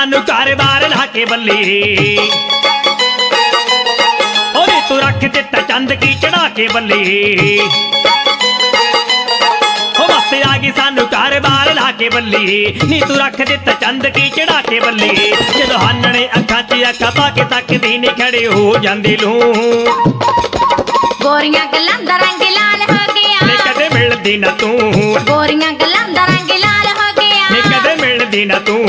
सानू कारोबार ला के बल्ले ओरे तू रख दिता चंद की चढ़ा के बल्ले मस्त आ गई सानू कारोबार ला के बल्ले नी तू रख दिता चंद की चढ़ा के बल्ले जदों हानने अखां च अखां पा के तकदी नी खड़े हो जांदे लू गोरियां गल्लां दा रंग लाल हो गया नी कदे मिलदी ना तू गोरियां गल्लां दा रंग लाल हो गया नी कदे मिलदी ना तू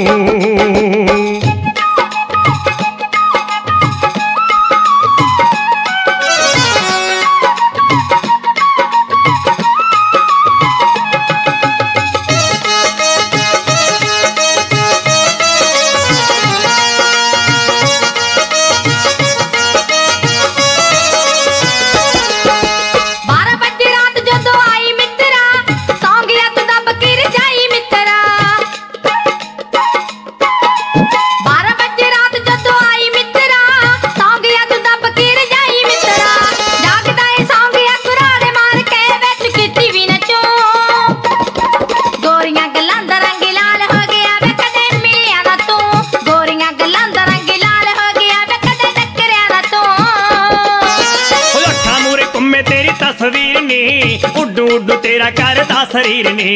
तस्वीर ने उड्डू उड्डू तेरा करदा शरीर ने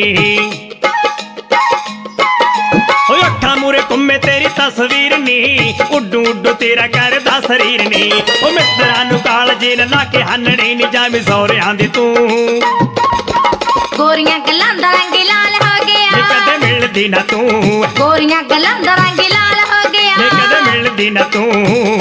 अखा मूरे कुम्मे तेरी तस्वीर ने उड्डू उड्डू तेरा करदा शरीर ने ओ मित्रा नू कालजे ला के हन्नड़े नी जावी सौरियां दे तू गोरियां गल्लां दा रंग लाल हो गया कदे मिलदी ना तू गोरियां गल्लां दा रंग लाल हो गया कदे मिलदी ना तू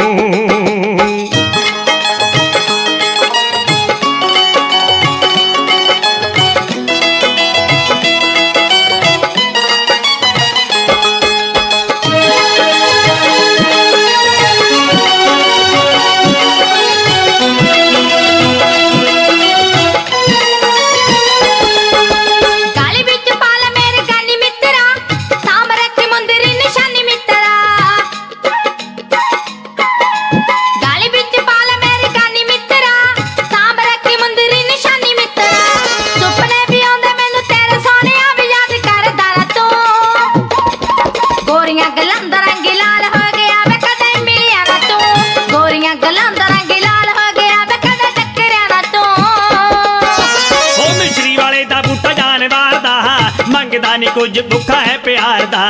मंगदा नी कुछ भुखा है प्यार दा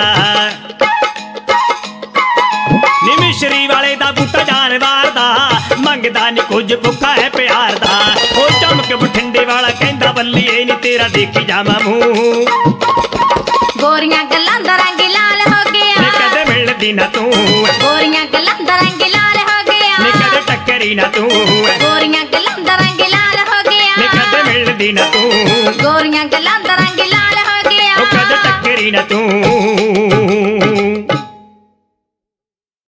नी मिश्री वाले दा बूटा जानवर दा मंगदा नी कुछ भुखा है प्यार दा ओ चमक बठिंडे वाला कहंदा बल्लीए नी तेरा देखी जावा मूंह गोरियां गल्लां दा रंग लाल हो गया नी कदे मिलदी ना तू गोरियां गल्लां दा रंग लाल हो गया नी कदे टक्करी ना तू गोरियां गल्लां दा रंग लाल हो गया नी कदे मिलदी ना तू गोरियां गल्लां